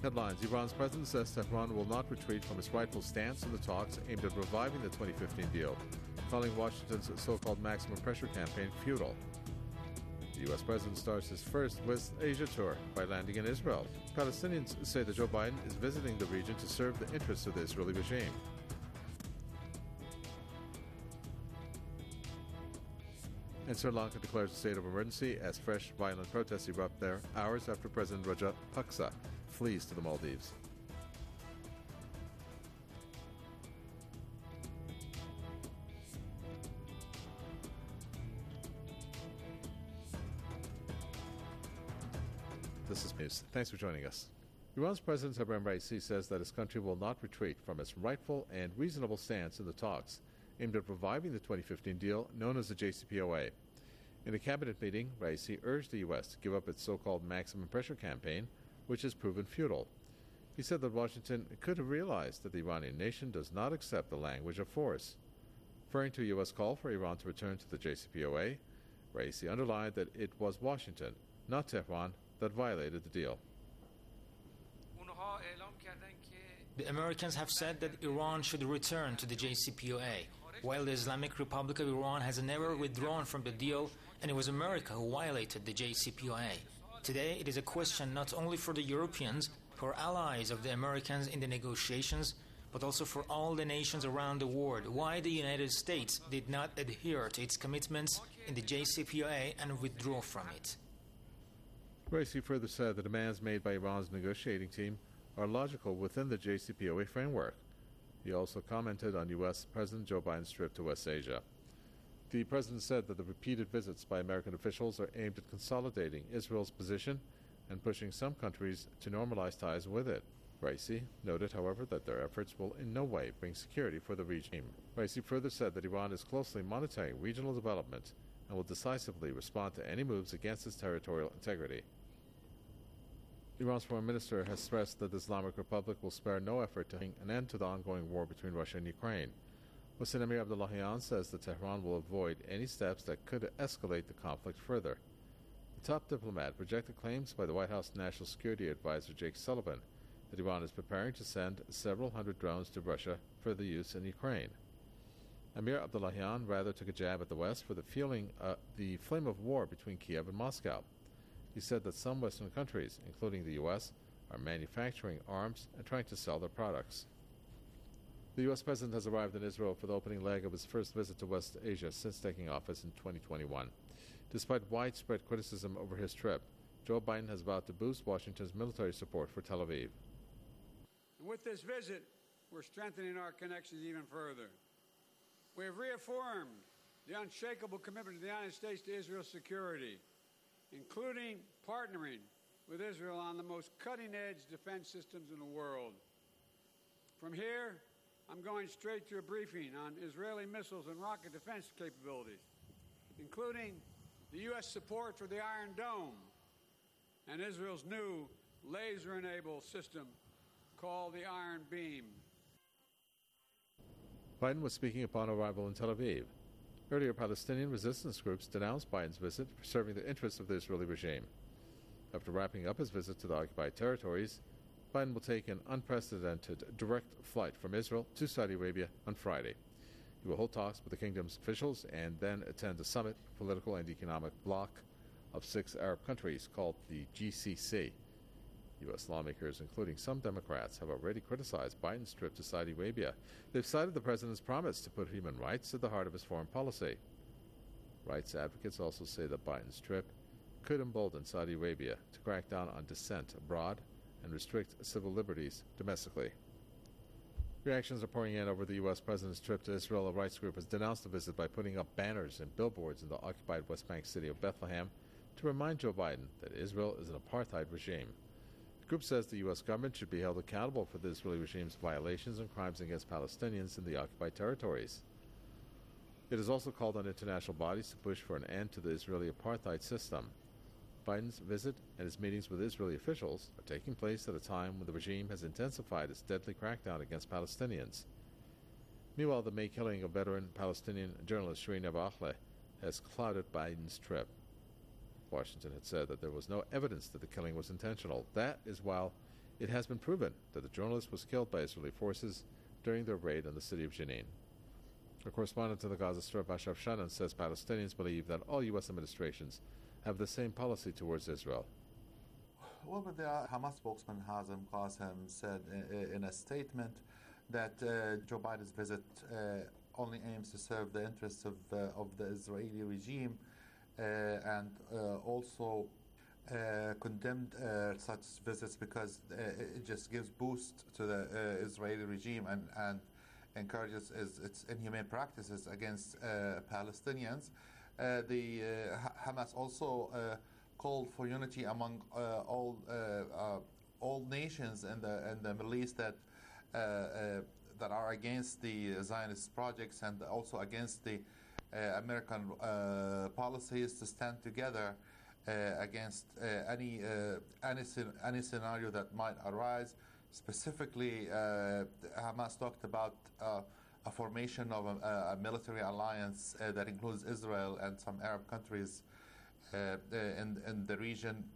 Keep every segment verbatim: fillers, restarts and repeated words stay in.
Headlines. Iran's president says Tehran will not retreat from its rightful stance in the talks aimed at reviving the twenty fifteen deal, calling Washington's so-called maximum pressure campaign futile. The U S president starts his first West Asia tour by landing in Israel. Palestinians say that Joe Biden is visiting the region to serve the interests of the Israeli regime. And Sri Lanka declares a state of emergency as fresh violent protests erupt there hours after President Rajapaksa flees to the Maldives. This is news. Thanks for joining us. Iran's President Ebrahim Raisi says that his country will not retreat from its rightful and reasonable stance in the talks aimed at reviving the twenty fifteen deal known as the J C P O A. In a cabinet meeting, Raisi urged the U S to give up its so-called maximum pressure campaign, which has proven futile. He said that Washington could have realized that the Iranian nation does not accept the language of force. Referring to a U S call for Iran to return to the J C P O A, Raisi underlined that it was Washington, not Tehran, that violated the deal. The Americans have said that Iran should return to the J C P O A, while the Islamic Republic of Iran has never withdrawn from the deal, and it was America who violated the J C P O A. Today, it is a question not only for the Europeans, who are allies of the Americans in the negotiations, but also for all the nations around the world, why the United States did not adhere to its commitments in the J C P O A and withdraw from it. Raisi further said the demands made by Iran's negotiating team are logical within the J C P O A framework. He also commented on U S President Joe Biden's trip to West Asia. The president said that the repeated visits by American officials are aimed at consolidating Israel's position and pushing some countries to normalize ties with it. Raisi noted, however, that their efforts will in no way bring security for the regime. Raisi further said that Iran is closely monitoring regional development and will decisively respond to any moves against its territorial integrity. Iran's foreign minister has stressed that the Islamic Republic will spare no effort to bring an end to the ongoing war between Russia and Ukraine. Hossein Amir Abdullahian says that Tehran will avoid any steps that could escalate the conflict further. The top diplomat rejected claims by the White House National Security Advisor Jake Sullivan that Iran is preparing to send several hundred drones to Russia for the use in Ukraine. Amir Abdullahian rather took a jab at the West for the feeling uh, the flame of war between Kiev and Moscow. He said that some Western countries, including the U S, are manufacturing arms and trying to sell their products. The U S president has arrived in Israel for the opening leg of his first visit to West Asia since taking office in twenty twenty-one. Despite widespread criticism over his trip, Joe Biden has vowed to boost Washington's military support for Tel Aviv. And with this visit, we're strengthening our connections even further. We have reaffirmed the unshakable commitment of the United States to Israel's security, including partnering with Israel on the most cutting-edge defense systems in the world. From here, I'm going straight to a briefing on Israeli missiles and rocket defense capabilities, including the U S support for the Iron Dome and Israel's new laser-enabled system called the Iron Beam. Biden was speaking upon arrival in Tel Aviv. Earlier, Palestinian resistance groups denounced Biden's visit for serving the interests of the Israeli regime. After wrapping up his visit to the occupied territories, Biden will take an unprecedented direct flight from Israel to Saudi Arabia on Friday. He will hold talks with the kingdom's officials and then attend a summit, political and economic bloc of six Arab countries called the G C C. U S lawmakers, including some Democrats, have already criticized Biden's trip to Saudi Arabia. They've cited the president's promise to put human rights at the heart of his foreign policy. Rights advocates also say that Biden's trip could embolden Saudi Arabia to crack down on dissent abroad and restrict civil liberties domestically. Reactions are pouring in over the U S president's trip to Israel. A rights group has denounced the visit by putting up banners and billboards in the occupied West Bank city of Bethlehem to remind Joe Biden that Israel is an apartheid regime. The group says the U S government should be held accountable for the Israeli regime's violations and crimes against Palestinians in the occupied territories. It has also called on international bodies to push for an end to the Israeli apartheid system. Biden's visit and his meetings with Israeli officials are taking place at a time when the regime has intensified its deadly crackdown against Palestinians. Meanwhile, the May killing of veteran Palestinian journalist Shireen Abu Akleh has clouded Biden's trip. Washington had said that there was no evidence that the killing was intentional. That is while it has been proven that the journalist was killed by Israeli forces during their raid on the city of Jenin. A correspondent to the Gaza Strip, Ashraf Shannon, says Palestinians believe that all U S administrations have the same policy towards Israel. Well, but the Hamas spokesman Hazem Qassem said in a statement that uh, Joe Biden's visit uh, only aims to serve the interests of, uh, of the Israeli regime uh, and uh, also uh, condemned uh, such visits because uh, it just gives boost to the uh, Israeli regime and, and encourages its, its inhumane practices against uh, Palestinians. Uh, the uh, Hamas also uh, called for unity among uh, all uh, uh, all nations in the in the Middle East that uh, uh, that are against the Zionist projects and also against the uh, American uh, policies to stand together uh, against uh, any uh, any any scenario that might arise. Specifically, uh, Hamas talked about uh, a formation of a, a military alliance uh, that includes Israel and some Arab countries uh, in, in the region,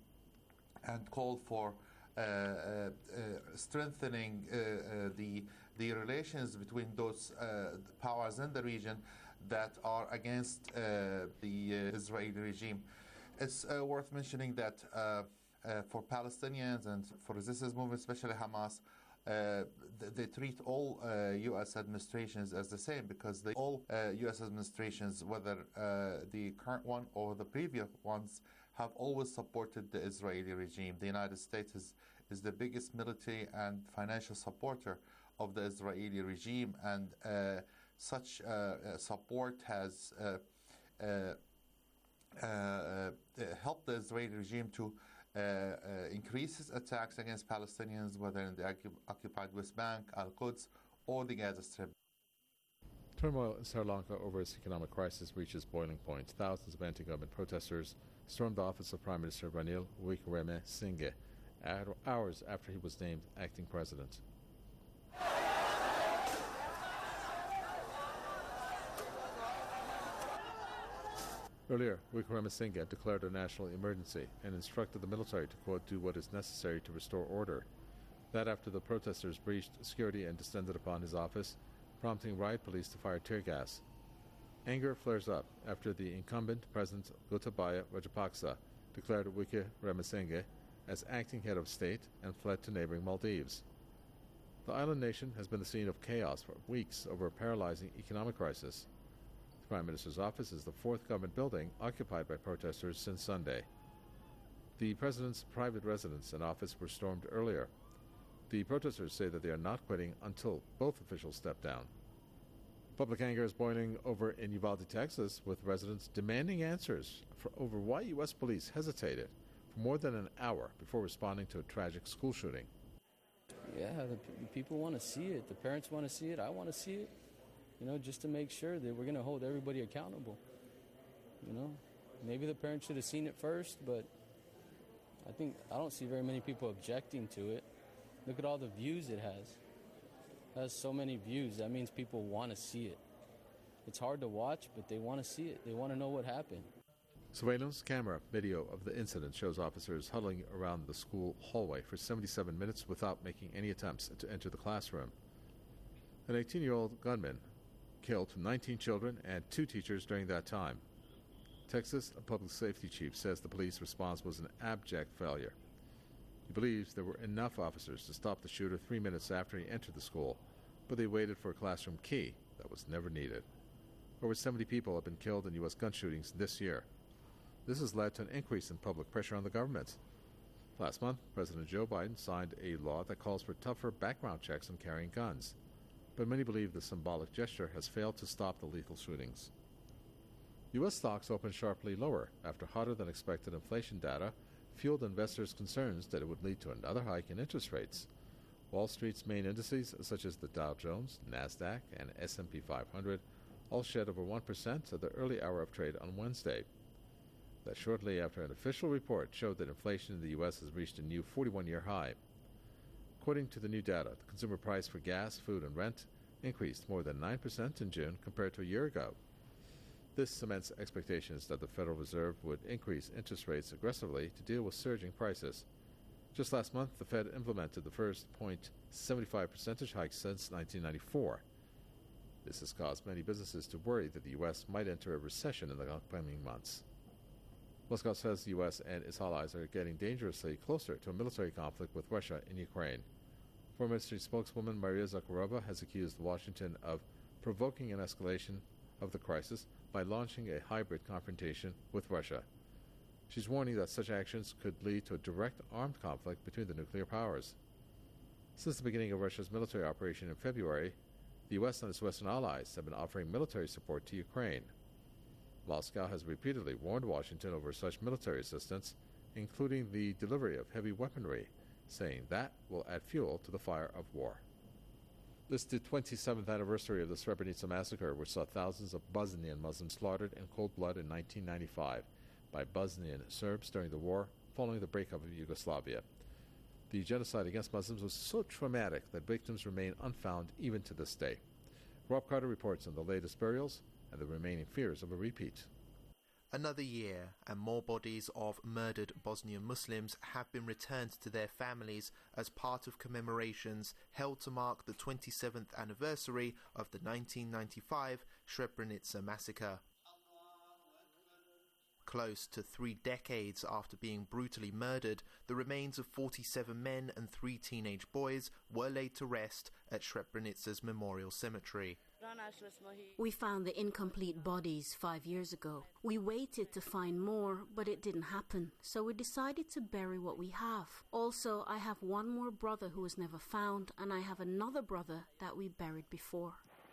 and called for uh, uh, uh, strengthening uh, uh, the the relations between those uh, powers in the region that are against uh, the uh, Israeli regime. It's uh, worth mentioning that uh, uh, for Palestinians and for resistance movement, especially Hamas, uh, th- they treat all uh, U S administrations as the same because they, all uh, U S administrations, whether uh, the current one or the previous ones, have always supported the Israeli regime. The United States is, is the biggest military and financial supporter of the Israeli regime, and uh, such uh, support has uh, uh, uh, uh, helped the Israeli regime to uh, uh, increase its attacks against Palestinians, whether in the occupied West Bank, Al-Quds, or the Gaza Strip. Turmoil in Sri Lanka over its economic crisis reaches boiling point. Thousands of anti-government protesters stormed the office of Prime Minister Ranil Wickremesinghe hours after he was named acting president. Earlier, Wickremesinghe declared a national emergency and instructed the military to, quote, do what is necessary to restore order. That after the protesters breached security and descended upon his office, prompting riot police to fire tear gas. Anger flares up after the incumbent President Gotabaya Rajapaksa declared Wickremesinghe as acting head of state and fled to neighboring Maldives. The island nation has been the scene of chaos for weeks over a paralyzing economic crisis. The Prime Minister's office is the fourth government building occupied by protesters since Sunday. The President's private residence and office were stormed earlier. The protesters say that they are not quitting until both officials step down. Public anger is boiling over in Uvalde, Texas, with residents demanding answers for over why U S police hesitated for more than an hour before responding to a tragic school shooting. Yeah, the p- people want to see it. The parents want to see it. I want to see it. You know, just to make sure that we're going to hold everybody accountable. You know, maybe the parents should have seen it first, but I think I don't see very many people objecting to it. Look at all the views it has. It has so many views. That means people want to see it. It's hard to watch, but they want to see it. They want to know what happened. Surveillance camera video of the incident shows officers huddling around the school hallway for seventy-seven minutes without making any attempts to enter the classroom. An eighteen-year-old gunman killed nineteen children and two teachers during that time. Texas public safety chief says the police response was an abject failure. He believes there were enough officers to stop the shooter three minutes after he entered the school, but they waited for a classroom key that was never needed. Over seventy people have been killed in U S gun shootings this year. This has led to an increase in public pressure on the government. Last month, President Joe Biden signed a law that calls for tougher background checks on carrying guns, but many believe the symbolic gesture has failed to stop the lethal shootings. U S stocks opened sharply lower after hotter-than-expected inflation data fueled investors' concerns that it would lead to another hike in interest rates. Wall Street's main indices, such as the Dow Jones, NASDAQ, and S and P five hundred, all shed over one percent at the early hour of trade on Wednesday. That shortly after an official report showed that inflation in the U S has reached a new forty-one-year high. According to the new data, the consumer price for gas, food, and rent increased more than nine percent in June compared to a year ago. This cements expectations that the Federal Reserve would increase interest rates aggressively to deal with surging prices. Just last month, the Fed implemented the first zero point seven five percentage hike since nineteen ninety-four. This has caused many businesses to worry that the U S might enter a recession in the upcoming months. Moscow says the U S and its allies are getting dangerously closer to a military conflict with Russia in Ukraine. Foreign Ministry spokeswoman Maria Zakharova has accused Washington of provoking an escalation of the crisis by launching a hybrid confrontation with Russia. She's warning that such actions could lead to a direct armed conflict between the nuclear powers. Since the beginning of Russia's military operation in February, the U S and its Western allies have been offering military support to Ukraine. Moscow has repeatedly warned Washington over such military assistance, including the delivery of heavy weaponry, saying that will add fuel to the fire of war. This is the twenty-seventh anniversary of the Srebrenica massacre, which saw thousands of Bosnian Muslims slaughtered in cold blood in nineteen ninety-five by Bosnian Serbs during the war following the breakup of Yugoslavia. The genocide against Muslims was so traumatic that victims remain unfound even to this day. Rob Carter reports on the latest burials and the remaining fears of a repeat. Another year, and more bodies of murdered Bosnian Muslims have been returned to their families as part of commemorations held to mark the twenty-seventh anniversary of the nineteen ninety-five Srebrenica massacre. Close to three decades after being brutally murdered, the remains of forty-seven men and three teenage boys were laid to rest at Srebrenica's Memorial Cemetery. We found the incomplete bodies five years ago. We waited to find more, but it didn't happen, so we decided to bury what we have. Also, I have one more brother who was never found, and I have another brother that we buried before.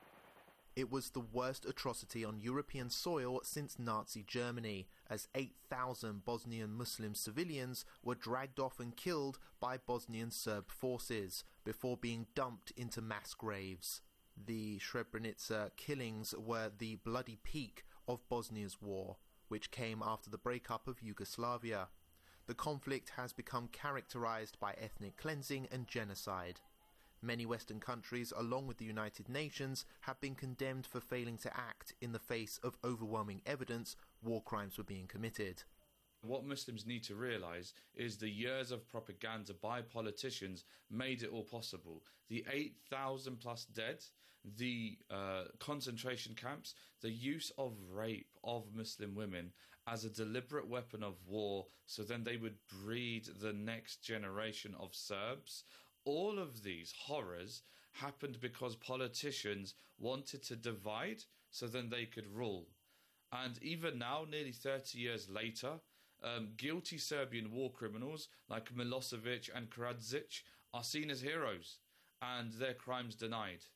It was the worst atrocity on European soil since Nazi Germany, as eight thousand Bosnian Muslim civilians were dragged off and killed by Bosnian Serb forces before being dumped into mass graves. The Srebrenica killings were the bloody peak of Bosnia's war, which came after the breakup of Yugoslavia. The conflict has become characterized by ethnic cleansing and genocide. Many Western countries, along with the United Nations, have been condemned for failing to act in the face of overwhelming evidence war crimes were being committed. What Muslims need to realise is the years of propaganda by politicians made it all possible. The eight thousand plus dead, the uh, concentration camps, the use of rape of Muslim women as a deliberate weapon of war so then they would breed the next generation of Serbs. All of these horrors happened because politicians wanted to divide so then they could rule. And even now, nearly thirty years later, um, guilty Serbian war criminals like Milosevic and Karadzic are seen as heroes and their crimes denied.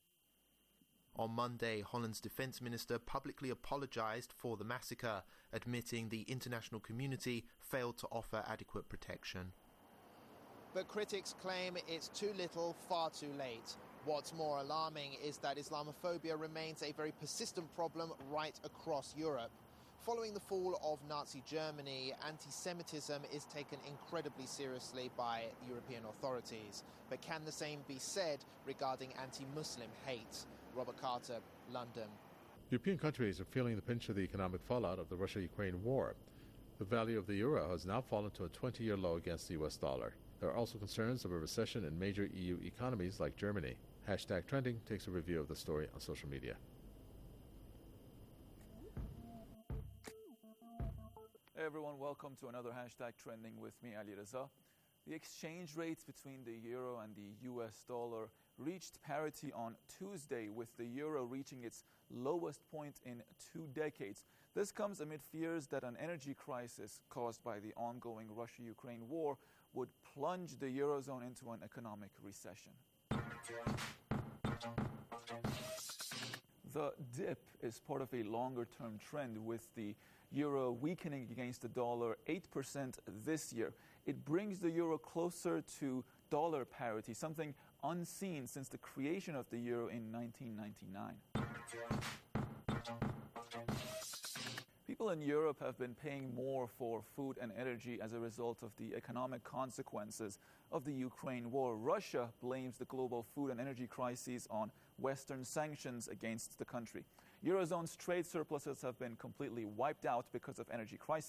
On Monday, Holland's defence minister publicly apologised for the massacre, admitting the international community failed to offer adequate protection. But critics claim it's too little, far too late. What's more alarming is that Islamophobia remains a very persistent problem right across Europe. Following the fall of Nazi Germany, anti-Semitism is taken incredibly seriously by European authorities. But can the same be said regarding anti-Muslim hate? Robert Carter, London. European countries are feeling the pinch of the economic fallout of the Russia-Ukraine war. The value of the euro has now fallen to a twenty-year low against the U S dollar. There are also concerns of a recession in major E U economies like Germany. Hashtag Trending takes a review of the story on social media. Hey everyone, welcome to another Hashtag Trending with me, Ali Reza. The exchange rates between the euro and the U S dollar reached parity on Tuesday, with the euro reaching its lowest point in two decades. This comes amid fears that an energy crisis caused by the ongoing Russia-Ukraine war would plunge the Eurozone into an economic recession. The dip is part of a longer-term trend, with the euro weakening against the dollar eight percent this year. It brings the euro closer to dollar parity, something unseen since the creation of the euro in nineteen ninety-nine. People in Europe have been paying more for food and energy as a result of the economic consequences of the Ukraine war. Russia blames the global food and energy crises on Western sanctions against the country. Eurozone's trade surpluses have been completely wiped out because of energy crisis.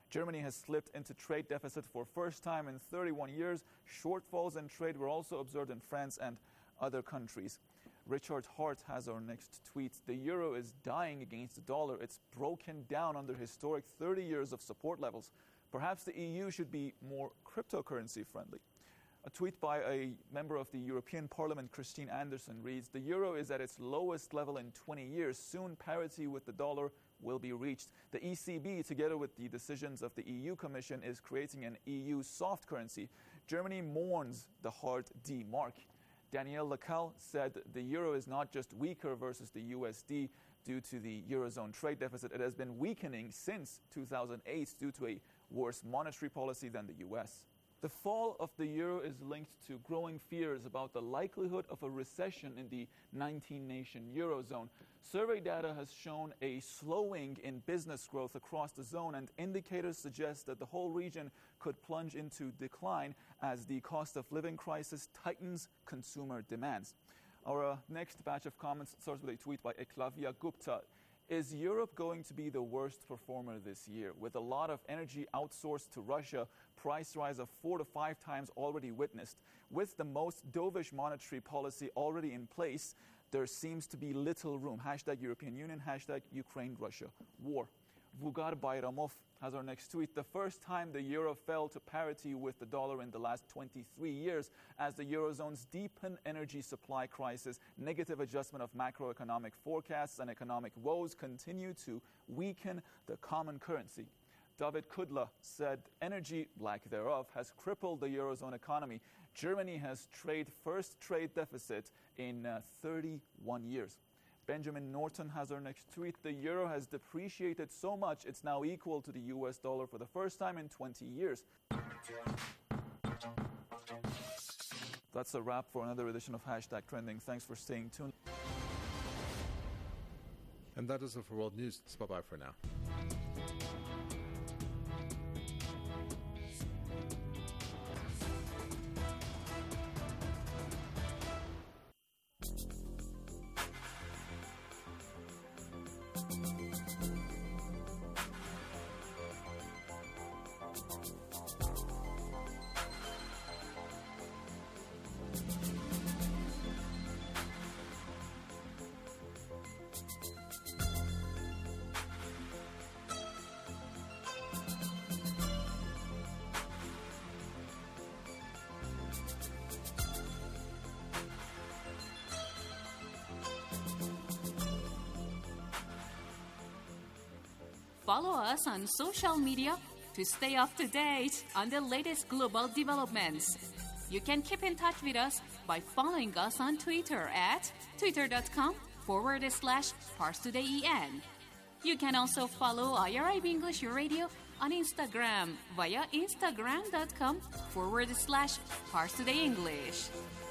Germany has slipped into trade deficit for first time in thirty-one years. Shortfalls in trade were also observed in France and other countries. Richard Hart has our next tweet. The euro is dying against the dollar. It's broken down under historic thirty years of support levels. Perhaps the E U should be more cryptocurrency friendly. A tweet by a member of the European Parliament, Christine Anderson, reads, the euro is at its lowest level in twenty years. Soon parity with the dollar will be reached. The E C B, together with the decisions of the E U Commission, is creating an E U soft currency. Germany mourns the hard D mark. Danielle Lacalle said the euro is not just weaker versus the U S D due to the Eurozone trade deficit. It has been weakening since two thousand eight due to a worse monetary policy than the U S. The fall of the euro is linked to growing fears about the likelihood of a recession in the nineteen-nation Eurozone. Survey data has shown a slowing in business growth across the zone, and indicators suggest that the whole region could plunge into decline as the cost of living crisis tightens consumer demands. Our uh, next batch of comments starts with a tweet by Eklavya Gupta. Is Europe going to be the worst performer this year? With a lot of energy outsourced to Russia, price rise of four to five times already witnessed, with the most dovish monetary policy already in place, there seems to be little room. Hashtag European Union, hashtag Ukraine-Russia war. Vugar Bayramov has our next tweet. The first time the euro fell to parity with the dollar in the last twenty-three years as the Eurozone's deepened energy supply crisis, negative adjustment of macroeconomic forecasts, and economic woes continue to weaken the common currency. David Kudla said energy, lack thereof, has crippled the Eurozone economy. Germany has trade first trade deficit in uh, thirty-one years. Benjamin Norton has our next tweet. The euro has depreciated so much it's now equal to the U S dollar for the first time in twenty years. That's a wrap for another edition of Hashtag Trending. Thanks for staying tuned. And that is it for World News. Bye-bye for now. Follow us on social media to stay up to date on the latest global developments. You can keep in touch with us by following us on Twitter at twitter.com forward slash ParsTodayEN. You can also follow I R I B English Radio on Instagram via instagram.com forward slash ParsTodayEnglish.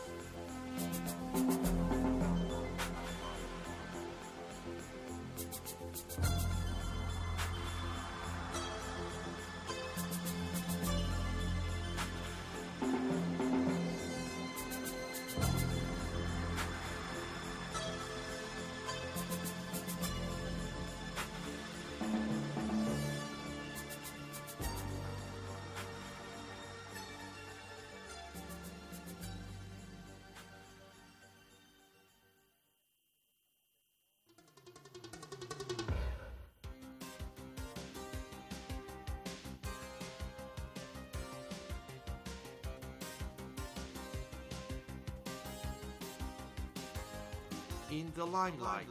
In the limelight.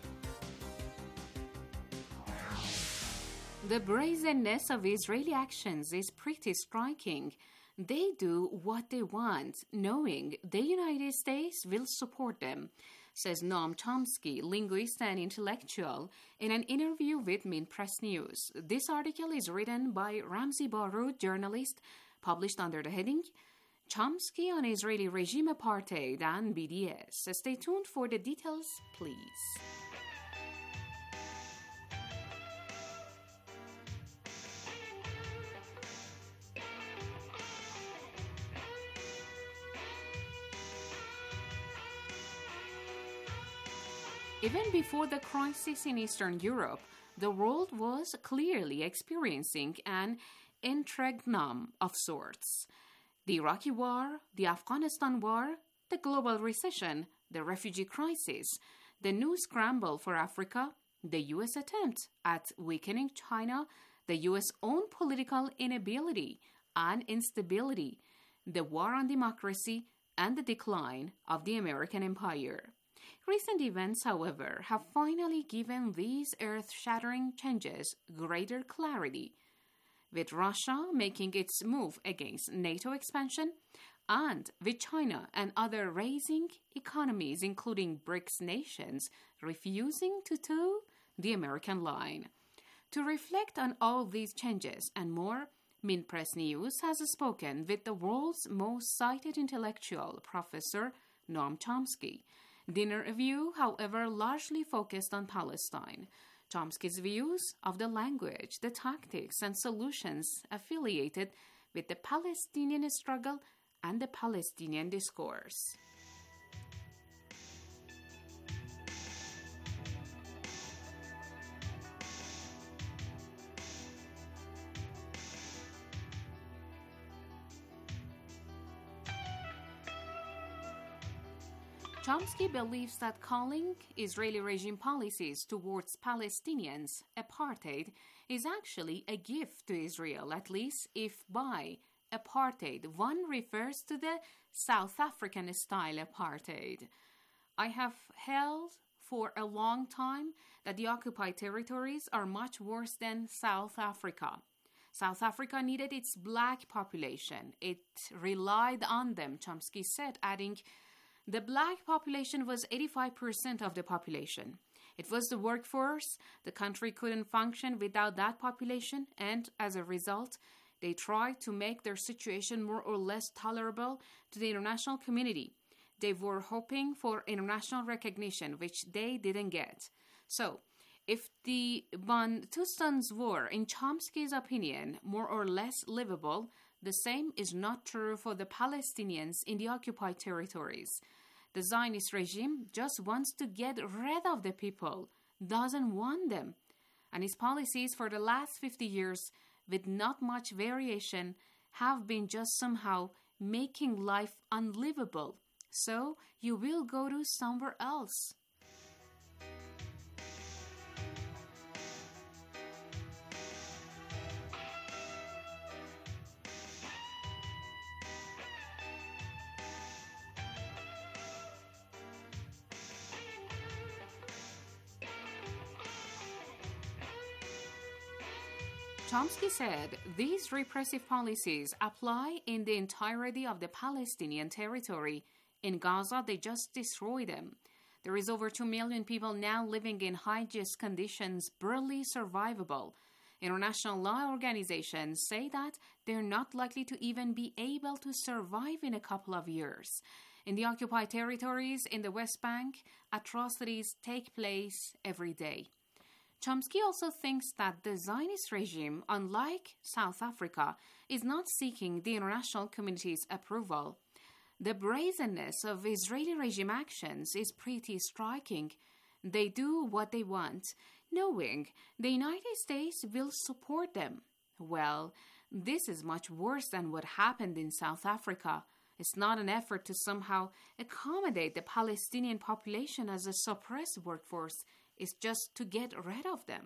The brazenness of Israeli actions is pretty striking. They do what they want, knowing the United States will support them, says Noam Chomsky, linguist and intellectual, in an interview with Minpress News. This article is written by Ramzi Barud, journalist, published under the heading Chomsky on Israeli regime apartheid and B D S. Stay tuned for the details, please. Even before the crisis in Eastern Europe, the world was clearly experiencing an interregnum of sorts. The Iraqi war, the Afghanistan war, the global recession, the refugee crisis, the new scramble for Africa, the U S attempt at weakening China, the U S own political inability and instability, the war on democracy, and the decline of the American empire. Recent events, however, have finally given these earth-shattering changes greater clarity, with Russia making its move against NATO expansion, and with China and other rising economies, including BRICS nations, refusing to toe the American line. To reflect on all these changes and more, Minpress News has spoken with the world's most cited intellectual, Professor Noam Chomsky. The interview, however, largely focused on Palestine. Chomsky's views of the language, the tactics, and solutions affiliated with the Palestinian struggle and the Palestinian discourse. Chomsky believes that calling Israeli regime policies towards Palestinians apartheid is actually a gift to Israel, at least if by apartheid one refers to the South African-style apartheid. I have held for a long time that the occupied territories are much worse than South Africa. South Africa needed its black population. It relied on them, Chomsky said, adding, the black population was eighty-five percent of the population. It was the workforce. The country couldn't function without that population, and as a result, they tried to make their situation more or less tolerable to the international community. They were hoping for international recognition, which they didn't get. So, if the Bantustans were, in Chomsky's opinion, more or less livable, the same is not true for the Palestinians in the occupied territories. The Zionist regime just wants to get rid of the people, doesn't want them. And its policies for the last fifty years, with not much variation, have been just somehow making life unlivable. So you will go to somewhere else. Chomsky said these repressive policies apply in the entirety of the Palestinian territory. In Gaza, they just destroy them. There is over two million people now living in high-risk conditions, barely survivable. International law organizations say that they're not likely to even be able to survive in a couple of years. In the occupied territories in the West Bank, atrocities take place every day. Chomsky also thinks that the Zionist regime, unlike South Africa, is not seeking the international community's approval. The brazenness of Israeli regime actions is pretty striking. They do what they want, knowing the United States will support them. Well, this is much worse than what happened in South Africa. It's not an effort to somehow accommodate the Palestinian population as a suppressed workforce. It's just to get rid of them.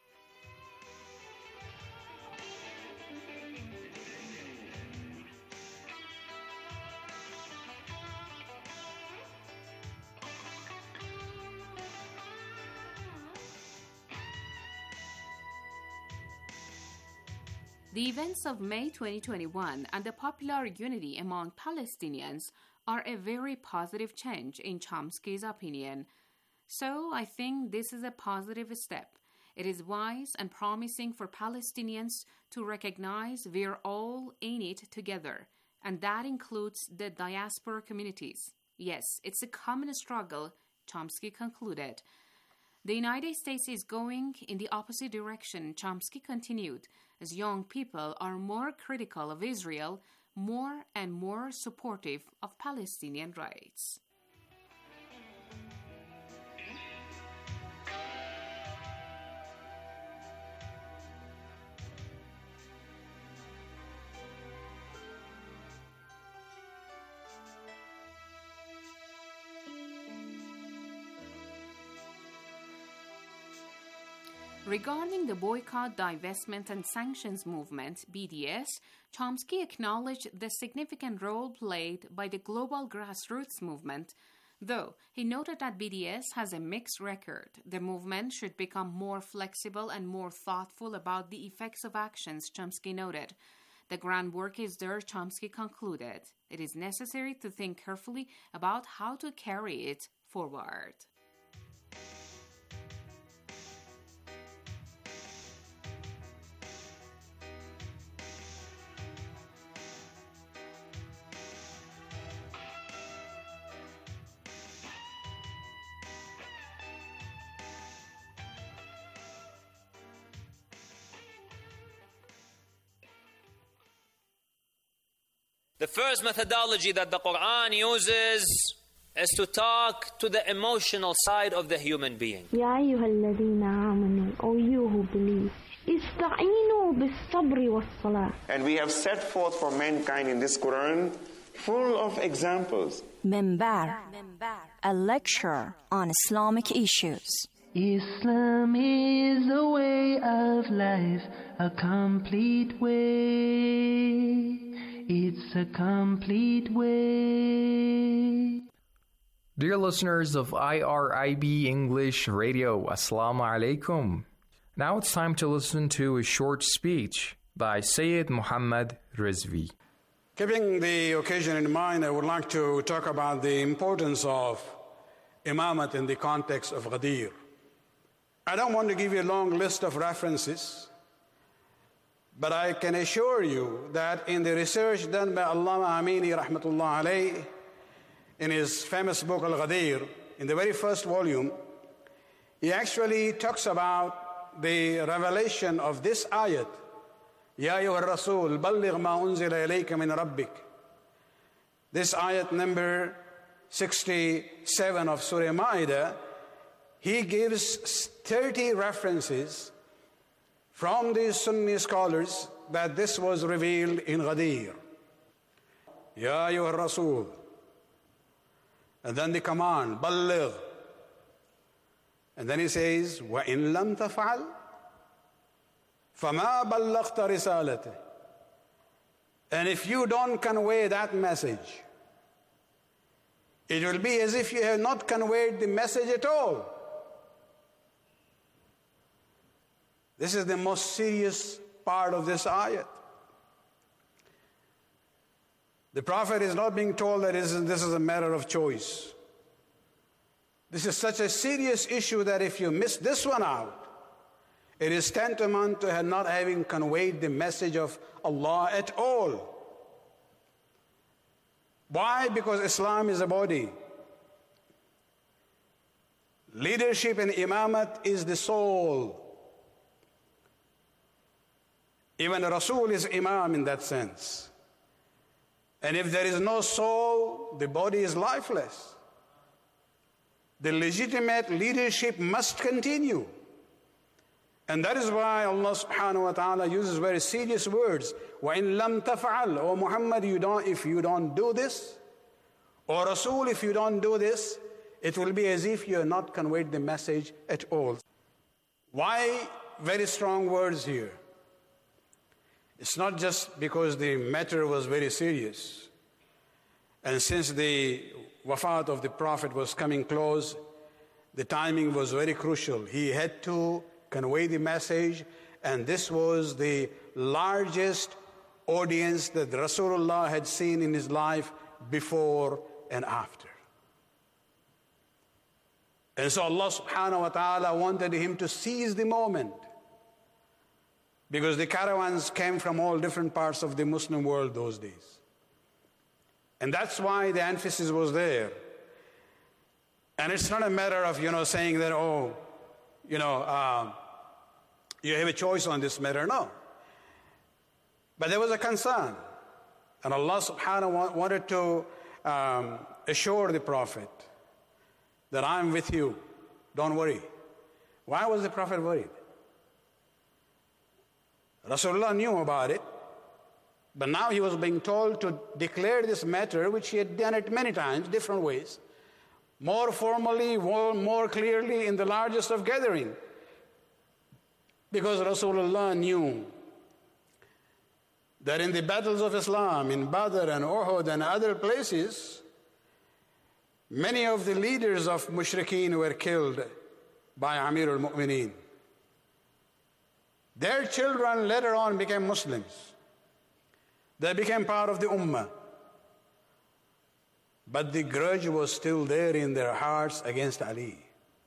The events of May twenty twenty-one and the popular unity among Palestinians are a very positive change in Chomsky's opinion. So I think this is a positive step. It is wise and promising for Palestinians to recognize we're all in it together, and that includes the diaspora communities. Yes, it's a common struggle, Chomsky concluded. The United States is going in the opposite direction, Chomsky continued, as young people are more critical of Israel, more and more supportive of Palestinian rights. Regarding the boycott, divestment, and sanctions movement, B D S, Chomsky acknowledged the significant role played by the global grassroots movement, though he noted that B D S has a mixed record. The movement should become more flexible and more thoughtful about the effects of actions, Chomsky noted. The groundwork is there, Chomsky concluded. It is necessary to think carefully about how to carry it forward. The first methodology that the Quran uses is to talk to the emotional side of the human being. يا أيها الذين آمنوا, O you who believe, استعينوا بالصبر والصلاة. And we have set forth for mankind in this Quran full of examples. Minbar, a lecture on Islamic issues. Islam is a way of life, a complete way. It's a complete way. Dear listeners of I R I B English Radio, Assalamu alaikum. Now it's time to listen to a short speech by Sayyid Muhammad Rizvi. Keeping the occasion in mind, I would like to talk about the importance of imamat in the context of Ghadir. I don't want to give you a long list of references, but I can assure you that in the research done by Allama Amini rahmatullah alayh in his famous book Al-Ghadir, in the very first volume, he actually talks about the revelation of this ayat, Ya ayyuha Rasul, balligh ma unzila ilayka min rabbik. This ayat number sixty-seven of Surah Ma'idah, he gives thirty references from these Sunni scholars that this was revealed in Ghadir. Ya ayyuha Rasul. And then the command, Balligh. And then he says, وَإِن لَمْ تَفْعَلْ فَمَا بَلَّغْتَ رِسَالَتَهُ. And if you don't convey that message, it will be as if you have not conveyed the message at all. This is the most serious part of this ayat. The Prophet is not being told that this is a matter of choice. This is such a serious issue that if you miss this one out, it is tantamount to not having conveyed the message of Allah at all. Why? Because Islam is a body. Leadership and imamat is the soul. Even Rasul is imam in that sense. And if there is no soul, the body is lifeless. The legitimate leadership must continue. And that is why Allah subhanahu wa ta'ala uses very serious words. وَإِن لَمْ تَفْعَلْ. O Muhammad, you don't, if you don't do this, or Rasul, if you don't do this, it will be as if you have not conveyed the message at all. Why very strong words here? It's not just because the matter was very serious. And since the wafat of the Prophet was coming close, the timing was very crucial. He had to convey the message, and this was the largest audience that Rasulullah had seen in his life before and after. And so Allah subhanahu wa ta'ala wanted him to seize the moment, because the caravans came from all different parts of the Muslim world those days. And that's why the emphasis was there. And it's not a matter of, you know, saying that, oh, you know, uh, you have a choice on this matter. No. But there was a concern. And Allah subhanahu wa ta'ala wanted to um, assure the Prophet that I'm with you. Don't worry. Why was the Prophet worried? Rasulullah knew about it, but now he was being told to declare this matter, which he had done it many times, different ways, more formally, more, more clearly in the largest of gathering. Because Rasulullah knew that in the battles of Islam, in Badr and Uhud and other places, many of the leaders of mushrikeen were killed by Amir al-Mu'mineen. Their children later on became Muslims. They became part of the Ummah. But the grudge was still there in their hearts against Ali.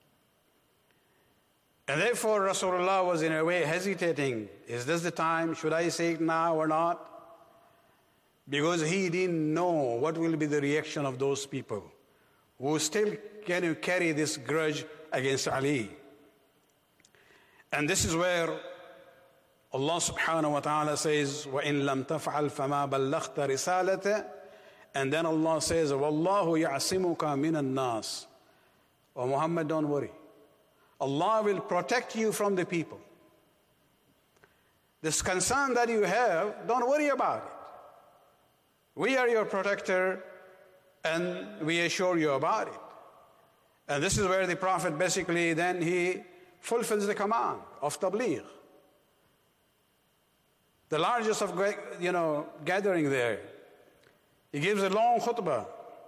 And therefore Rasulullah was in a way hesitating. Is this the time? Should I say it now or not? Because he didn't know what will be the reaction of those people who still can carry this grudge against Ali. And this is where Allah subhanahu wa ta'ala says, وَإِن لَمْ تَفْعَلْ فَمَا بَلَّغْتَ رِسَالَةَ. And then Allah says, وَاللَّهُ يَعْصِمُكَ مِنَ النَّاسِ. Oh Muhammad, don't worry. Allah will protect you from the people. This concern that you have, don't worry about it. We are your protector and we assure you about it. And this is where the Prophet basically then he fulfills the command of Tabligh. The largest of, you know, gathering there. He gives a long khutbah.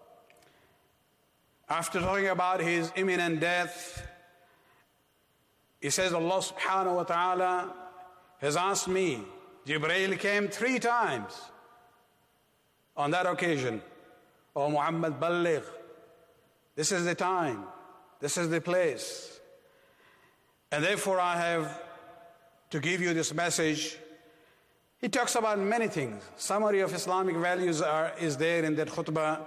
After talking about his imminent death, he says, Allah subhanahu wa ta'ala has asked me. Jibreel came three times on that occasion. Oh Muhammad, balligh. This is the time. This is the place. And therefore I have to give you this message. He talks about many things. Summary of Islamic values are, is there in that khutbah.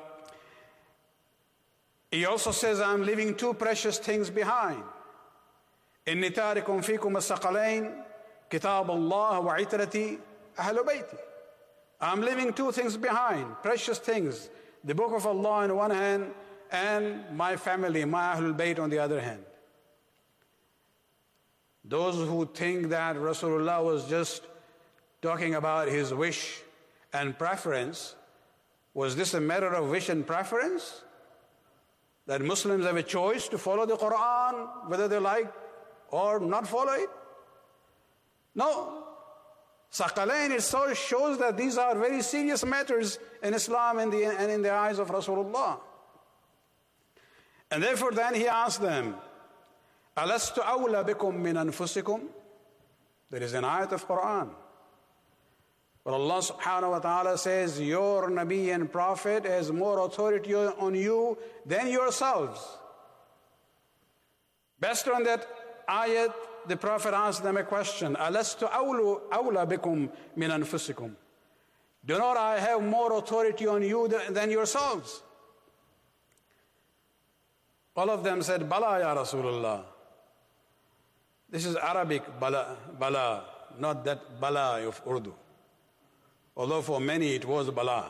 He also says, I'm leaving two precious things behind. إِنِّي تَارِكٌ فِيكُمْ الثَّقَلَيْنِ كِتَابَ اللَّهِ وَعِتْرَتِي أَهْلُ بَيْتِي. I'm leaving two things behind, precious things. The book of Allah on one hand, and my family, my Ahlul Bayt on the other hand. Those who think that Rasulullah was just talking about his wish and preference, was this a matter of wish and preference? That Muslims have a choice to follow the Quran, whether they like or not follow it? No. Saqalain itself shows that these are very serious matters in Islam and, the, and in the eyes of Rasulullah. And therefore then he asked them, أَلَسْتُ أَوْلَى بِكُم مِّنْ أَنفُسِكُمْ? There is an ayat of Quran. But Allah subhanahu wa ta'ala says, your Nabi and Prophet has more authority on you than yourselves. Based on that ayat, the Prophet asked them a question. أَلَسْتُ أَوْلَى بِكُم مِّنْ أَنفُسِكُمْ? Do not I have more authority on you than yourselves? All of them said, Bala ya Rasulullah. This is Arabic bala, bala, not that bala of Urdu. Although for many it was bala.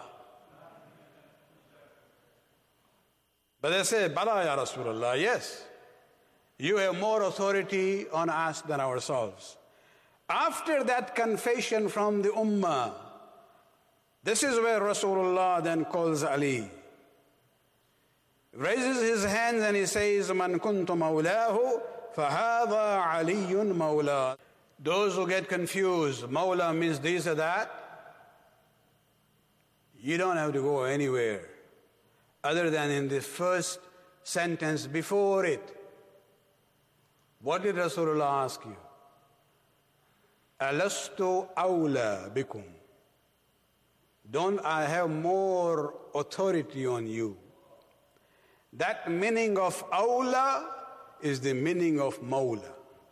But they say, Bala ya Rasulullah, yes. You have more authority on us than ourselves. After that confession from the Ummah, this is where Rasulullah then calls Ali. Raises his hands and he says, Man kuntu mawlahu, fahadha aliyun mawla. Those who get confused, Mawla means this or that. You don't have to go anywhere other than in the first sentence before it. What did Rasulullah ask you? Alastu awla bikum. Don't I have more authority on you? That meaning of awla is the meaning of mawla.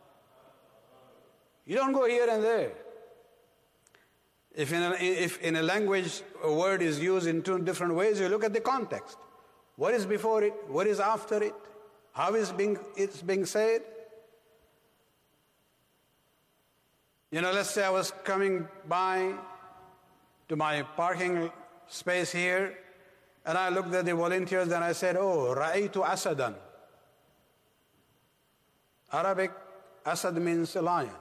You don't go here and there. If in, a, if in a language a word is used in two different ways, you look at the context. What is before it? What is after it? How is being, it's being said? You know, let's say I was coming by to my parking space here, and I looked at the volunteers and I said, oh, Ra'aytu Asadan. Arabic, Asad means a lion.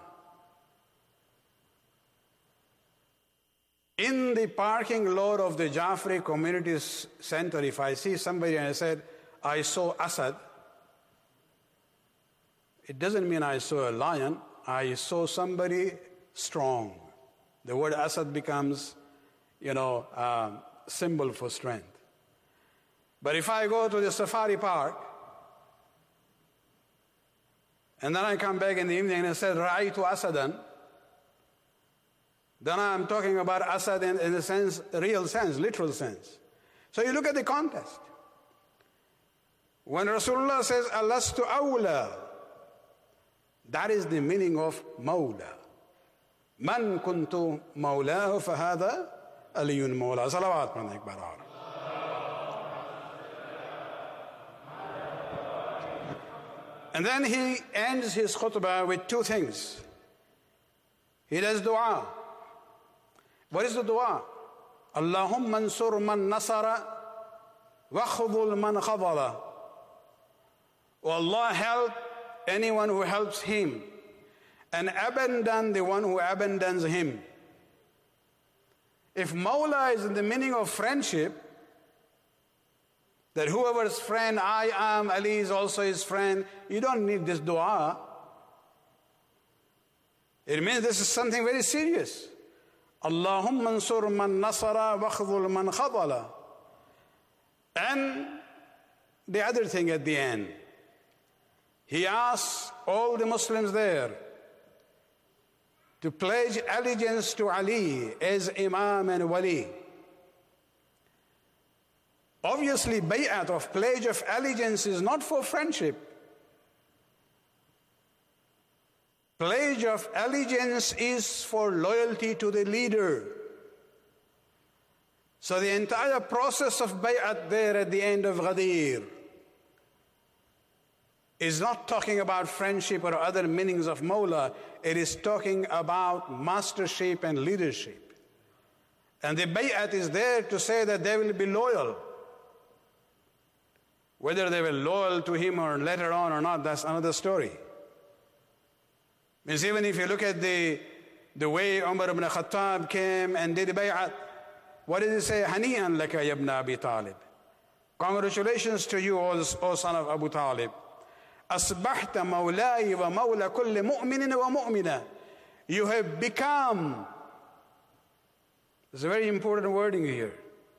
In the parking lot of the Jafri Community Center, if I see somebody and I said, I saw Asad, it doesn't mean I saw a lion. I saw somebody strong. The word Asad becomes, you know, a symbol for strength. But if I go to the safari park, and then I come back in the evening and I said, Ra'aytu Asadan, then I'm talking about Asad in, in the sense, real sense, literal sense. So you look at the context. When Rasulullah says, Alastu awla, that is the meaning of mawla. Man kuntu mawlahu fahada aliyun mawla. Salawat man ekbar. And then he ends his khutbah with two things. He does dua. What is the dua? Allahumma ansur man nasara wa khudhul man khadala. O Allah, help anyone who helps him and abandon the one who abandons him. If Mawla is in the meaning of friendship, that whoever's friend I am, Ali is also his friend, you don't need this dua. It means this is something very serious. Allahumma ansur man nasara wa khudhul man khadala. And the other thing at the end, he asks all the Muslims there to pledge allegiance to Ali as Imam and Wali. Obviously, bay'at of pledge of allegiance is not for friendship. Pledge of allegiance is for loyalty to the leader. So the entire process of bay'at there at the end of Ghadir is not talking about friendship or other meanings of Mawla. It is talking about mastership and leadership. And the bay'at is there to say that they will be loyal. Whether they were loyal to him or later on or not, that's another story. Means even if you look at the, the way Umar ibn Khattab came and did bay'at, what did he say? Hani'an laka ya ibn Abi Talib. Congratulations to you, O, o son of Abu Talib. Asbahta mawlai wa mawla kulli mu'minin wa mu'mina. You have become. There's a very important wording here.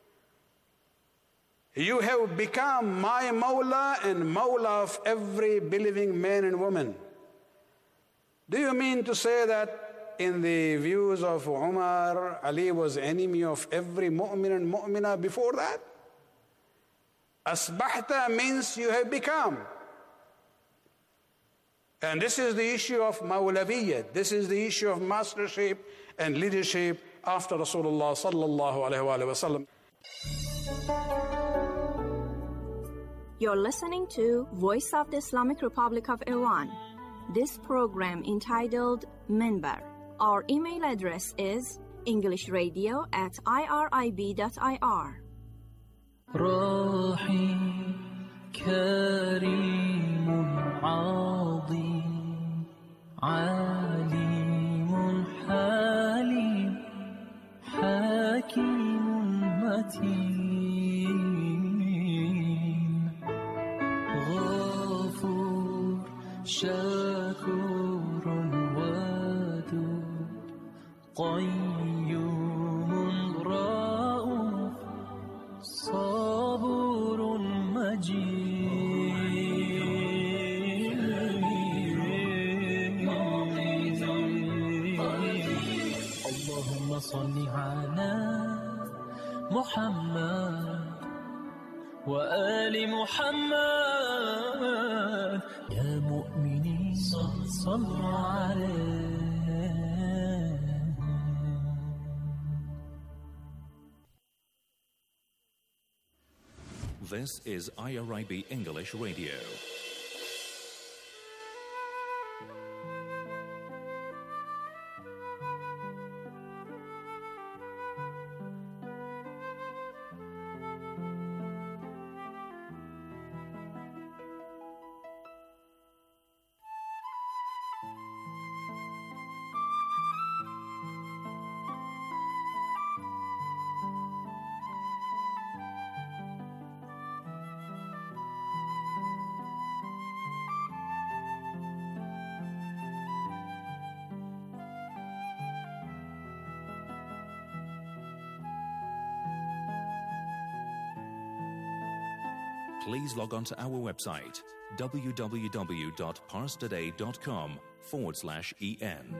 You have become my Mawla and Mawla of every believing man and woman. Do you mean to say that in the views of Umar, Ali was enemy of every mu'min and mu'mina before that? Asbahta means you have become. And this is the issue of Mawlaviyyat. This is the issue of mastership and leadership after Rasulullah sallallahu alayhi wa sallam. You're listening to Voice of the Islamic Republic of Iran. This program entitled Minbar. Our email address is englishradio at irib dot i r. راحي كريم عظيم عليم حليم حكيم متين غفور شكور ودود قيوم رؤوف صبور مجيد اللهم صل على محمد وآل محمد يا مؤمنين صلوا عليه. This is I R I B English Radio. please log on to our website www.parstoday.com forward slash en.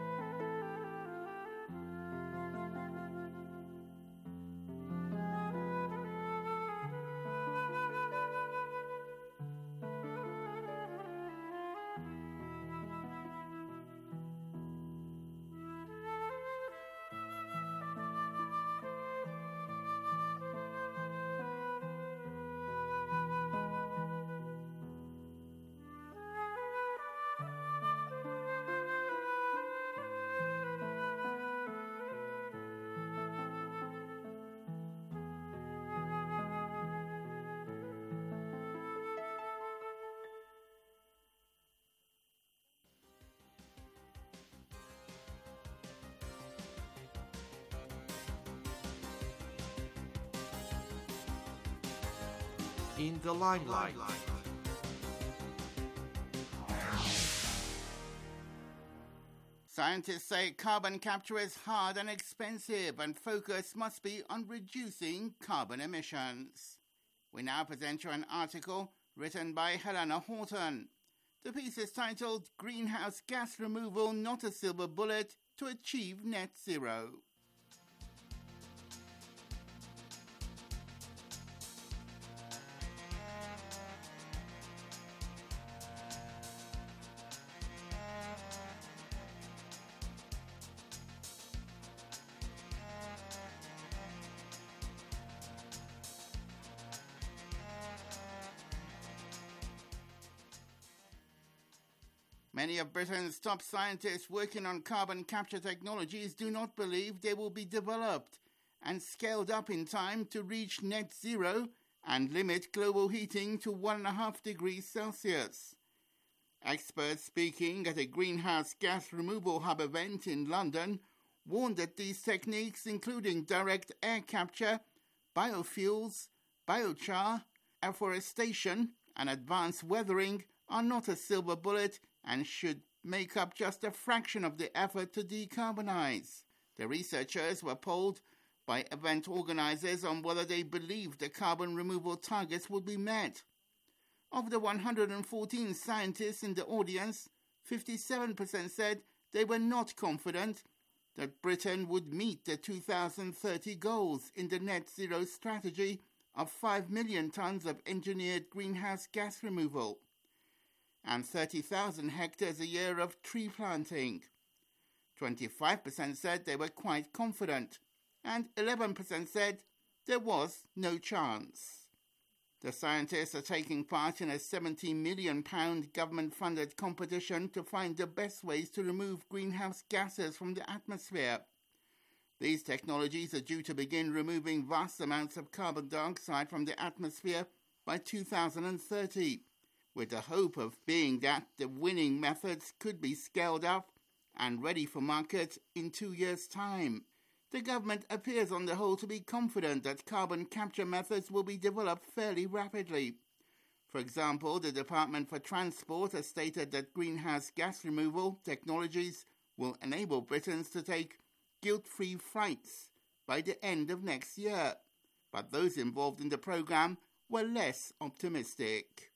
In the limelight. Scientists say carbon capture is hard and expensive, and focus must be on reducing carbon emissions. We now present you an article written by Helena Horton. The piece is titled Greenhouse Gas Removal Not a Silver Bullet to Achieve Net Zero. Many of Britain's top scientists working on carbon capture technologies do not believe they will be developed and scaled up in time to reach net zero and limit global heating to one point five degrees Celsius. Experts speaking at a greenhouse gas removal hub event in London warned that these techniques, including direct air capture, biofuels, biochar, afforestation, and advanced weathering, are not a silver bullet and should make up just a fraction of the effort to decarbonize. The researchers were polled by event organizers on whether they believed the carbon removal targets would be met. Of the one hundred fourteen scientists in the audience, fifty-seven percent said they were not confident that Britain would meet the two thousand thirty goals in the net zero strategy of five million tonnes of engineered greenhouse gas removal and thirty thousand hectares a year of tree planting. twenty-five percent said they were quite confident, and eleven percent said there was no chance. The scientists are taking part in a seventy million pounds government-funded competition to find the best ways to remove greenhouse gases from the atmosphere. These technologies are due to begin removing vast amounts of carbon dioxide from the atmosphere by two thousand thirty. With the hope of being that the winning methods could be scaled up and ready for market in two years' time. The government appears on the whole to be confident that carbon capture methods will be developed fairly rapidly. For example, the Department for Transport has stated that greenhouse gas removal technologies will enable Britons to take guilt-free flights by the end of next year. But those involved in the programme were less optimistic.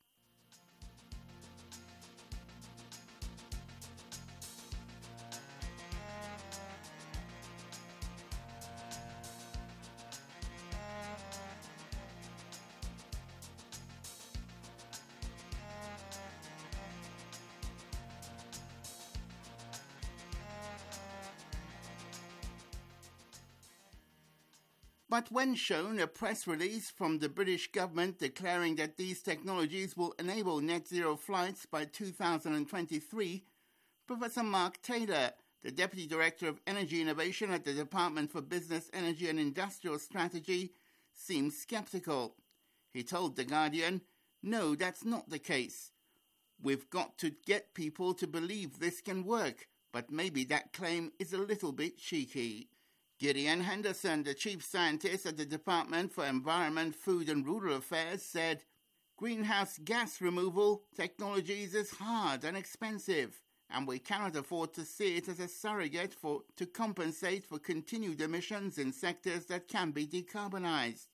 But when shown a press release from the British government declaring that these technologies will enable net zero flights by two thousand twenty-three, Professor Mark Taylor, the Deputy Director of Energy Innovation at the Department for Business, Energy and Industrial Strategy, seemed sceptical. He told The Guardian, "No, that's not the case. We've got to get people to believe this can work, but maybe that claim is a little bit cheeky." Gideon Henderson, the Chief Scientist at the Department for Environment, Food and Rural Affairs, said, "Greenhouse gas removal technologies is hard and expensive, and we cannot afford to see it as a surrogate for to compensate for continued emissions in sectors that can be decarbonized.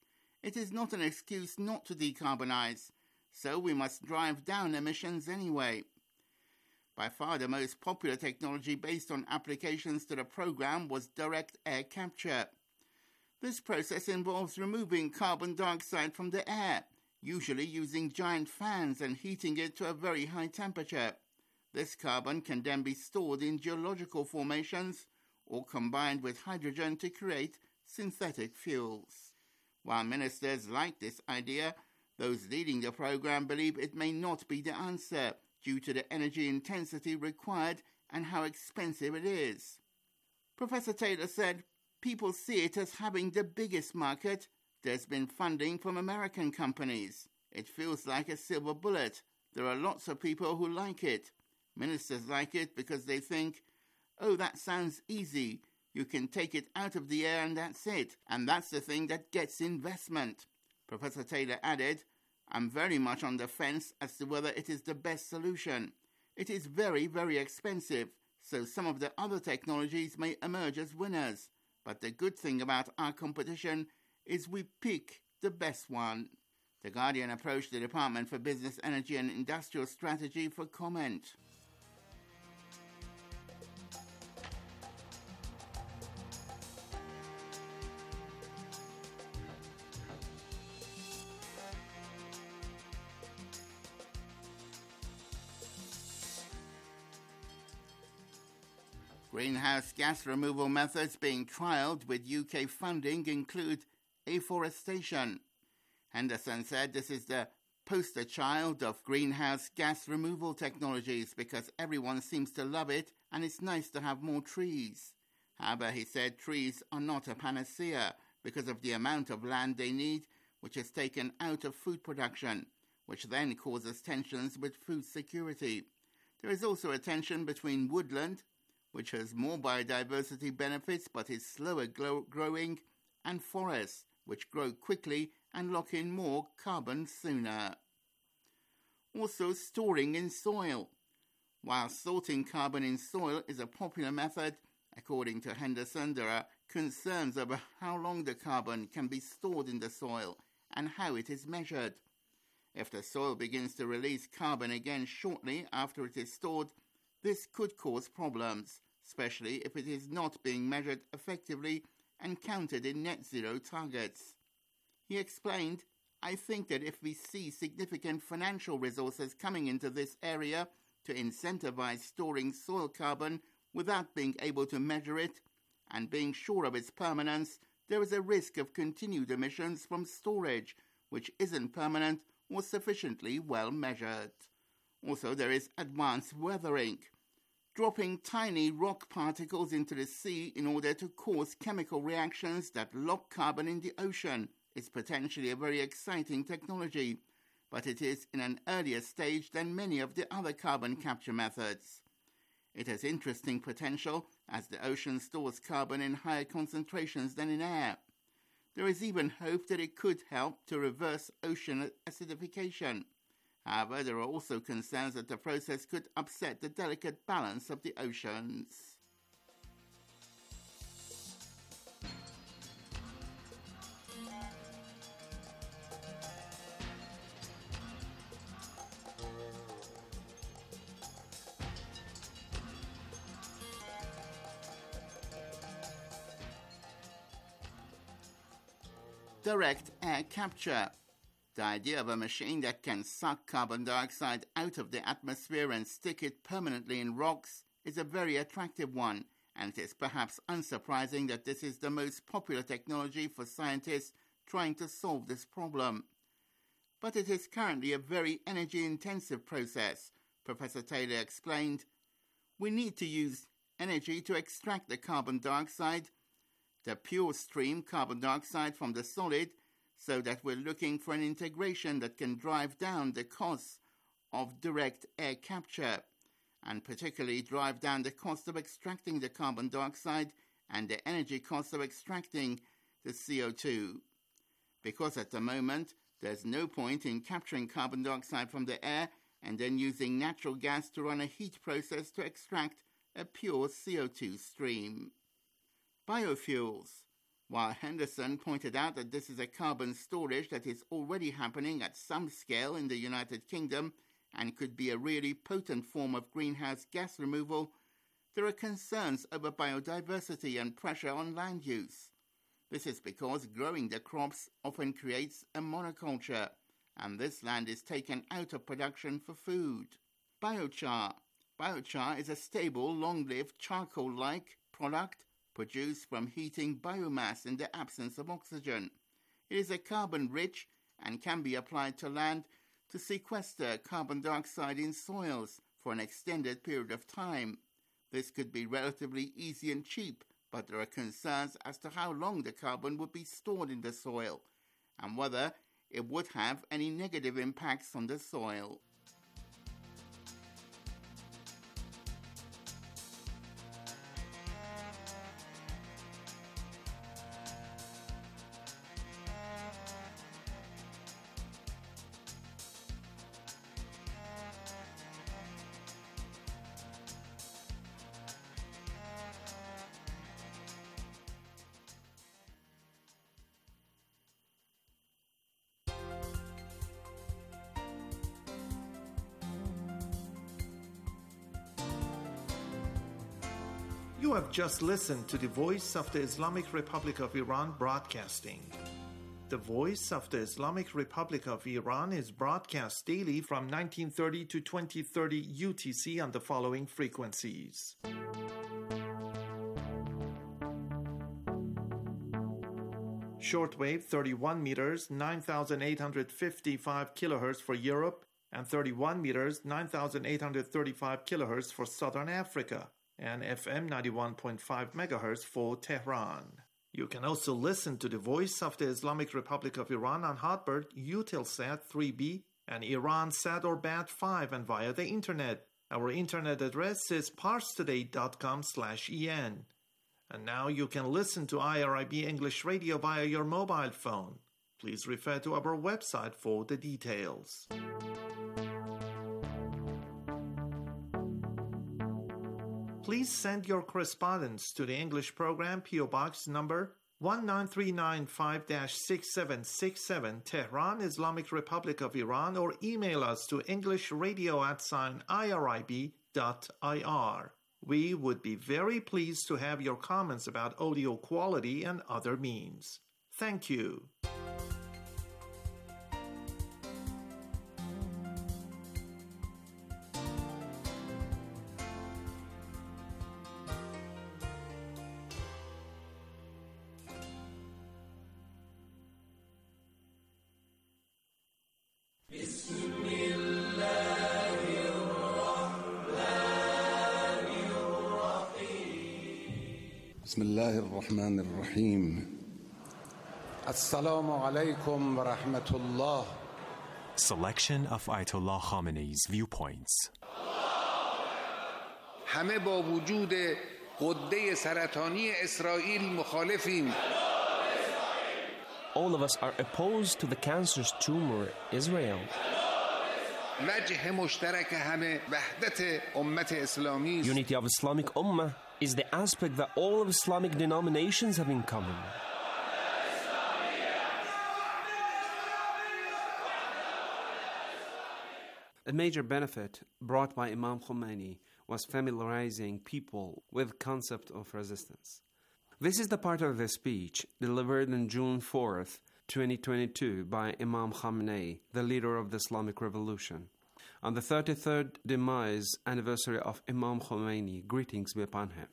It is not an excuse not to decarbonize, so we must drive down emissions anyway. By far the most popular technology based on applications to the program was direct air capture. This process involves removing carbon dioxide from the air, usually using giant fans and heating it to a very high temperature. This carbon can then be stored in geological formations or combined with hydrogen to create synthetic fuels. While ministers like this idea, those leading the program believe it may not be the answer due to the energy intensity required and how expensive it is. Professor Taylor said, people see it as having the biggest market. There's been funding from American companies. It feels like a silver bullet. There are lots of people who like it. Ministers like it because they think, oh, that sounds easy. You can take it out of the air and that's it. And that's the thing that gets investment. Professor Taylor added, I'm very much on the fence as to whether it is the best solution. It is very, very expensive, so some of the other technologies may emerge as winners. But the good thing about our competition is we pick the best one. The Guardian approached the Department for Business, Energy and Industrial Strategy for comment. Greenhouse gas removal methods being trialled with U K funding include afforestation. Henderson said this is the poster child of greenhouse gas removal technologies because everyone seems to love it and it's nice to have more trees. However, he said trees are not a panacea because of the amount of land they need, which is taken out of food production, which then causes tensions with food security. There is also a tension between woodland, which has more biodiversity benefits but is slower grow- growing, and forests, which grow quickly and lock in more carbon sooner. Also, storing in soil. While sorting carbon in soil is a popular method, according to Henderson, there are concerns over how long the carbon can be stored in the soil and how it is measured. If the soil begins to release carbon again shortly after it is stored, this could cause problems, especially if it is not being measured effectively and counted in net zero targets. He explained, I think that if we see significant financial resources coming into this area to incentivize storing soil carbon without being able to measure it and being sure of its permanence, there is a risk of continued emissions from storage, which isn't permanent or sufficiently well measured. Also, there is advanced weathering. Dropping tiny rock particles into the sea in order to cause chemical reactions that lock carbon in the ocean is potentially a very exciting technology, but it is in an earlier stage than many of the other carbon capture methods. It has interesting potential as the ocean stores carbon in higher concentrations than in air. There is even hope that it could help to reverse ocean acidification. However, there are also concerns that the process could upset the delicate balance of the oceans. Direct air capture. The idea of a machine that can suck carbon dioxide out of the atmosphere and stick it permanently in rocks is a very attractive one, and it is perhaps unsurprising that this is the most popular technology for scientists trying to solve this problem. But it is currently a very energy-intensive process, Professor Taylor explained. We need to use energy to extract the carbon dioxide, the pure stream carbon dioxide from the solid, so that we're looking for an integration that can drive down the costs of direct air capture, and particularly drive down the cost of extracting the carbon dioxide and the energy cost of extracting the C O two. Because at the moment, there's no point in capturing carbon dioxide from the air and then using natural gas to run a heat process to extract a pure C O two stream. Biofuels. while Henderson pointed out that this is a carbon storage that is already happening at some scale in the United Kingdom and could be a really potent form of greenhouse gas removal, there are concerns over biodiversity and pressure on land use. This is because growing the crops often creates a monoculture, and this land is taken out of production for food. Biochar. Biochar is a stable, long-lived, charcoal-like product produced from heating biomass in the absence of oxygen. It is a carbon-rich and can be applied to land to sequester carbon dioxide in soils for an extended period of time. This could be relatively easy and cheap, but there are concerns as to how long the carbon would be stored in the soil and whether it would have any negative impacts on the soil. You have just listened to the Voice of the Islamic Republic of Iran broadcasting. The Voice of the Islamic Republic of Iran is broadcast daily from nineteen thirty to twenty thirty U T C on the following frequencies. Shortwave thirty-one meters, nine thousand eight hundred fifty-five kilohertz for Europe, and thirty-one meters, nine thousand eight hundred thirty-five kilohertz for Southern Africa, and F M ninety-one point five megahertz for Tehran. You can also listen to the Voice of the Islamic Republic of Iran on Hotbird, Eutelsat three B, and IranSat or B A T five, and via the internet. Our internet address is parstoday dot com slash en. And now you can listen to I R I B English Radio via your mobile phone. Please refer to our website for the details. Please send your correspondence to the English program, P O Box number one nine three nine five six seven six seven, Tehran, Islamic Republic of Iran, or email us to englishradio at sign irib dot ir. We would be very pleased to have your comments about audio quality and other means. Thank you. بسم الله الرحمن الرحيم السلام عليكم ورحمة الله. Selection of Ayatollah Khamenei's viewpoints. همه با وجود غده سرطانی اسرائیل مخالفیم. All of us are opposed to the cancerous tumor Israel. وجه مشترک همه وحدت امت اسلامی. Unity of Islamic Ummah is the aspect that all of Islamic denominations have in common. A major benefit brought by Imam Khomeini was familiarizing people with the concept of resistance. This is the part of the speech delivered on June fourth, twenty twenty-two by Imam Khamenei, the leader of the Islamic Revolution. On the thirty-third demise anniversary of Imam Khomeini, greetings be upon him.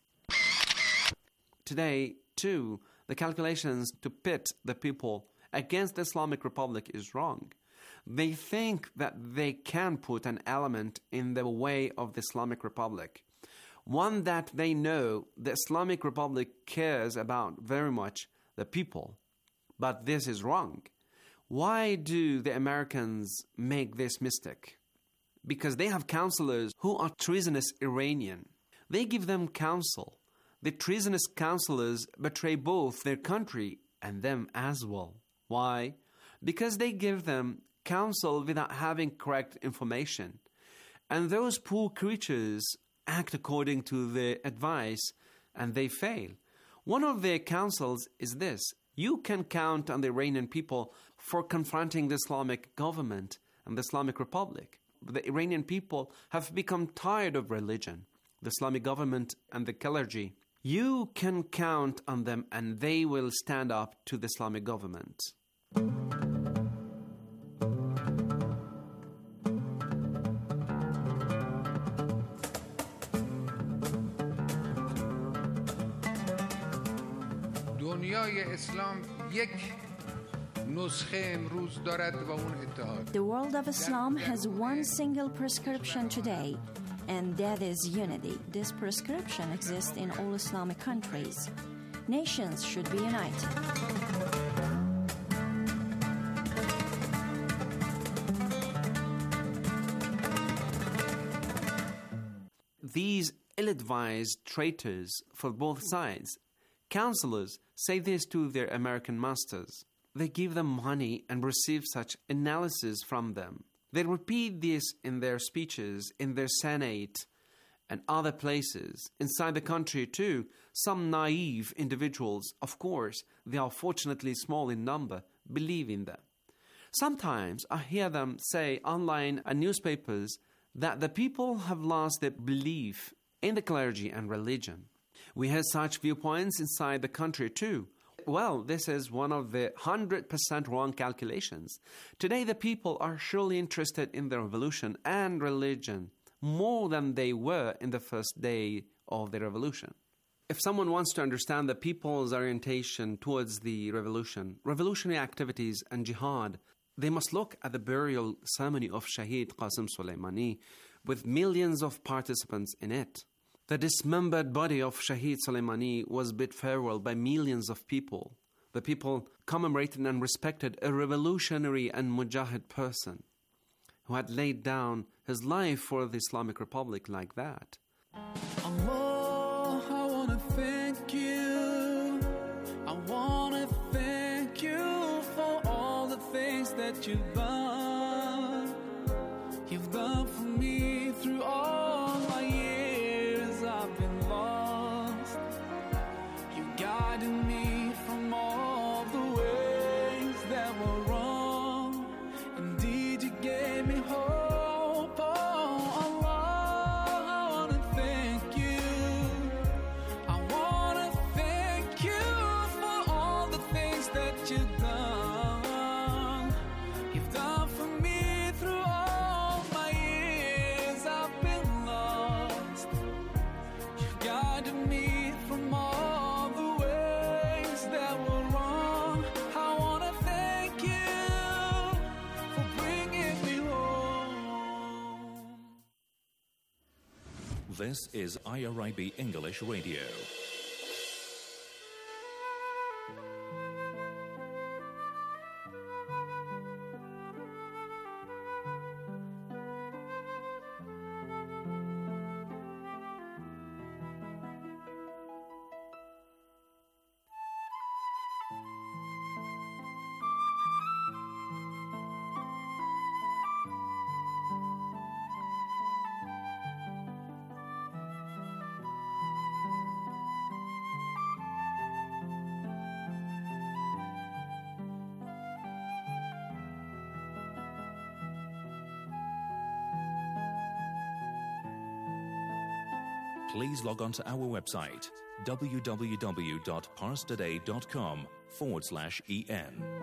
Today, too, the calculations to pit the people against the Islamic Republic is wrong. They think that they can put an element in the way of the Islamic Republic, one that they know the Islamic Republic cares about very much, the people. But this is wrong. Why do the Americans make this mistake? Because they have counselors who are treasonous Iranian. They give them counsel. The treasonous counselors betray both their country and them as well. Why? Because they give them counsel without having correct information. And those poor creatures act according to the advice and they fail. One of their counsels is this: you can count on the Iranian people for confronting the Islamic government and the Islamic Republic. The Iranian people have become tired of religion, the Islamic government and the clergy. You can count on them and they will stand up to the Islamic government. دنیای اسلام یک نسخه امروز دارد و اون اتحاد. The world of Islam has one single prescription today, and that is unity. This prescription exists in all Islamic countries. Nations should be united. These ill-advised traitors for both sides, counselors, say this to their American masters. They give them money and receive such analysis from them. They repeat this in their speeches, in their Senate, and other places. Inside the country, too, some naive individuals, of course, they are fortunately small in number, believe in them. Sometimes I hear them say online and newspapers that the people have lost their belief in the clergy and religion. We have such viewpoints inside the country, too. Well, this is one of the one hundred percent wrong calculations. Today, the people are surely interested in the revolution and religion more than they were in the first day of the revolution. If someone wants to understand the people's orientation towards the revolution, revolutionary activities and jihad, they must look at the burial ceremony of Shaheed Qasim Soleimani with millions of participants in it. The dismembered body of Shaheed Soleimani was bid farewell by millions of people. The people commemorated and respected a revolutionary and mujahid person who had laid down his life for the Islamic Republic like that. Allah, I want to thank you. I want to thank you for all the things that you've done. You've done for me through all my years. I've been lost. You guided me from all the ways that were wrong. Indeed, you gave me hope. Oh, Allah, I want to thank you. I want to thank you for all the things that you've done. You've done for me through all my years. I've been lost. You've guided me from all the ways that were wrong. I want to thank you for bringing me home. This is I R I B English Radio. Please log on to our website, w w w dot pars today dot com forward slash en.